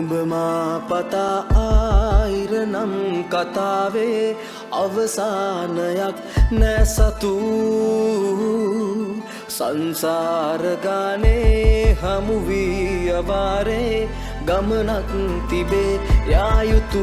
උඹමා පතා ආයිරනම් කතාවේ අවසානයක් නැසතු සංසාර ගානේ හමු වී අවාරේ ගමනක් තිබේ යා යුතු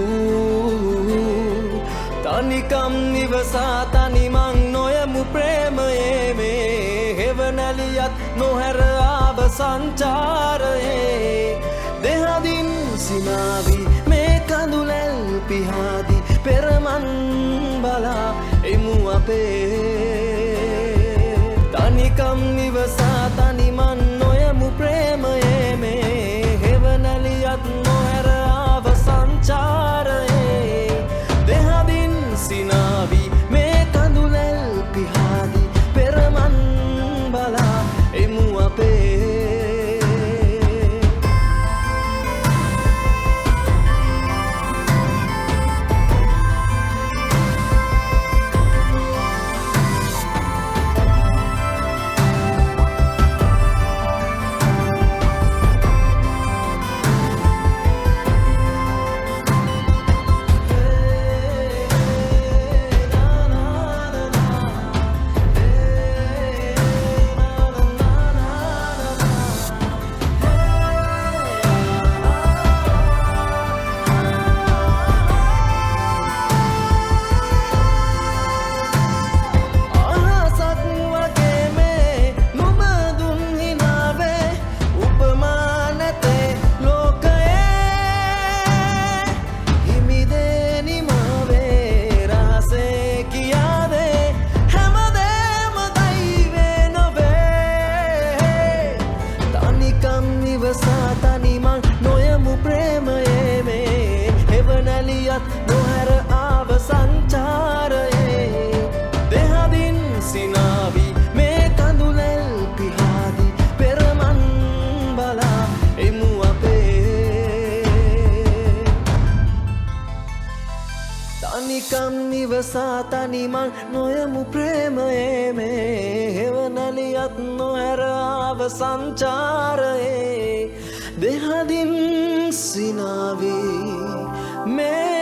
තනිකම් නිවසා තනිමං නොයමු ප්‍රේමයේ මේ හෙවනැලියත් නොහැර ආව සංචාරයේ දෙහදින් සිනාවි මේ කඳුලැල් පිහාදි පෙරමන් බලා එමු අපේ තනිකම් නිවසා තනිමන් නොයමු ප්‍රේමයේ මේ හෙවනැලියත් නොහැර ආව සංචාරයේ දෙහදින් සිනාවි මේ කඳුලැල් පිහාදි පෙරමන් බලා එමු අපේ තනිමං නොයමු ප්‍රේමයේ මේ හෙවනැලියත් නොහැර ආව සංචාරයේ දෙහදින් සිනාවි මේ කඳුලැල් පිහාදි පෙරමන් බලා එමු අපේ තනිකම් නිවසා තනිමං නොයමු ප්‍රේමයේ මේ හෙවනැලියත් නොහැර ආව සංචාරයේ දෙහදින් සිනාවි මේ